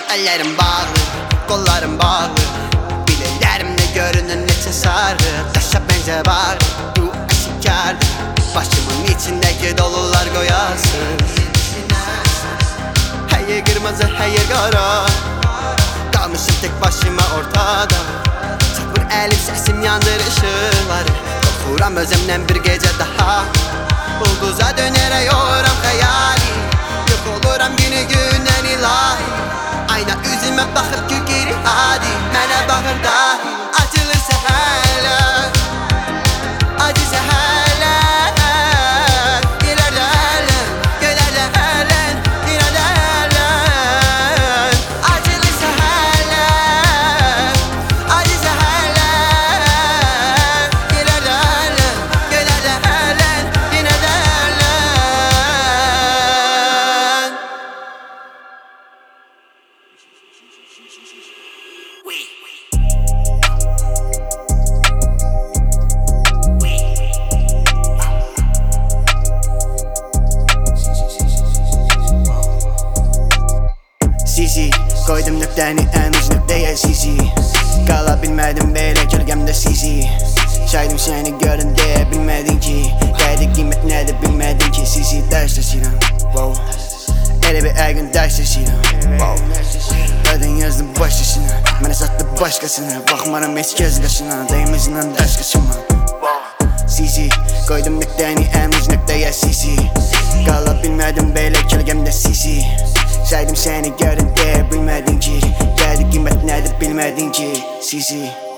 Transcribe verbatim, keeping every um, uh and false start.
Ellerim bağlı, kollarım bağlı, bilelerimde görünün neçe sarı. Taşa benze var, bu aşikardır. Başımın içindeki dolular koyasın. Hayır kırmızı, hayır kara, kalmışım tek başıma ortada. Çapır elim sesim yandır ışıkları. Kokuram özümden bir gece daha. Ulduza döner yoram hayali. Yok oluram günü günden ilahi. Ayna üzüme bakıp ki geri hadi. Mene bakır dahi açılırsa hala. Acısa hala. İleride halen, gölerde halen, ileride halen. Açılırsa hala. Acısa hala. İleride halen, gölerde halen, ileride halen. Sisi, koydum nökteni en uç nökteye sisi. Kalabilmedim böyle gölgemde sisi. Saydım seni görün diye bilmedin ki. Geldi kıymet nedir bilmedin ki. Sisi ders taşıran, wow. Hele bir her gün ders taşıran, wow. Öden yazdım başkasına, bana sattı başkasına. Bakmarım hiç göz kaşına, değmezinden ders kaşıma. Sisi, koydum nökteni en uç nökteye sisi. Kalabilmedim böyle gölgemde sisi. Saydım seni görün diye bilmedin ki. Geldi kıymet nedir bilmedin ki. Sisi.